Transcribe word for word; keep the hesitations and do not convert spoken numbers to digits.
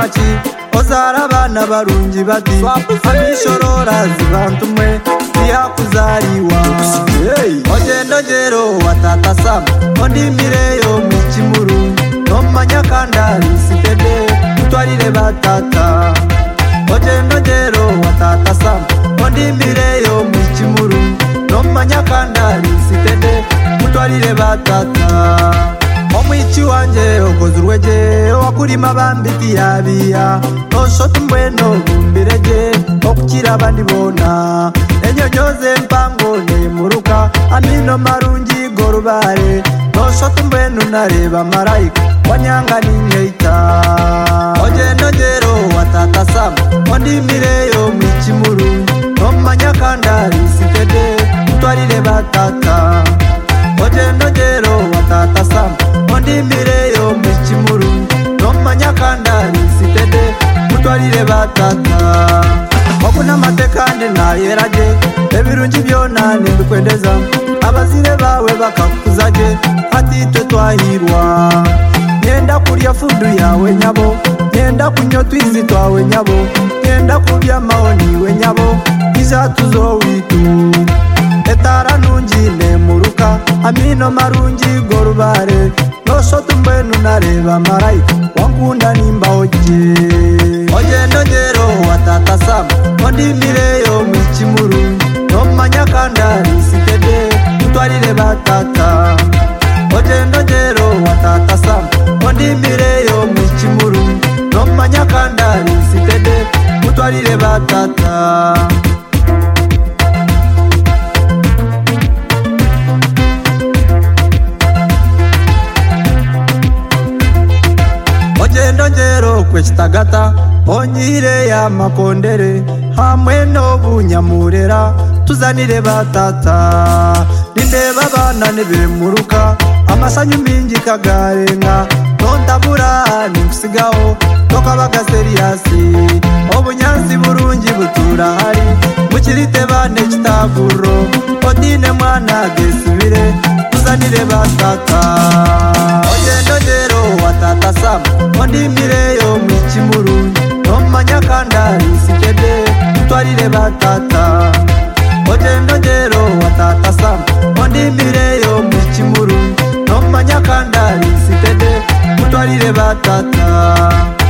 maki ozara abana barungi bati abishorora zibantumwe iyakuzariwa ogendo ngero watata Sam ondimireyo mu kimuru nomanya kandari sitede mutwarire batata ogendo ngero watata Sam ondimireyo mu kimuru nomanya kandari sitede mutwarire batata omwichi wanje okoze urwege wakurima bambiti yabiya noshota mbweno bumbireje okukira abandi bona enyonyoze mpango nemuruka amino marungi gorubare noshota mbweno nareba marayika wanyanga ninyeita ogendo ngero watata Sam ondimireyo mwikimuru nomanya kandari sitede mutwarire batata ogendo ngero watata Sam ondimireyo mu kimuru nomanya kandari sitede mutwarire batata okuna amatekande nayeraje ebirungi byona nimbikwendeza abazire bawe bakakuzaje hatitwe twahirwa nyenda kurya fudu yawe nyabo nyenda kunyo twizi twawe nyabo nyenda kubya maoni we nyabo izatuzowitu etara nungi nemuruka amino marungi gorubare noshota mbwenu nareba marayika wankunda nimba oje ogendo ngero watata Sam ondimireyo mu kimuru nomanya kandari sitede mutwarire batata ogendo ngero watata Sam ondimireyo mu kimuru nomanya kandari sitede mutwarire batata ogendo ngero kwekitagata onyire ya makondere hamwe n'obunyamurera tuzanire batata nindeba abana nibemuruka amasanyu mingi kagarenga nontabura ninkusigaho tokabaga seriyasi obunyansi burungi buturahari mukirite bane kitaguro odine mwana gesibire tuzanire batata ogendo ngero watata Sam ondimireyo mu kimuru nomanya kandari sitede mutwarire batata ogendo ngero watata Sam ondimireyo mu kimuru nomanya kandari sitede mutwarire batata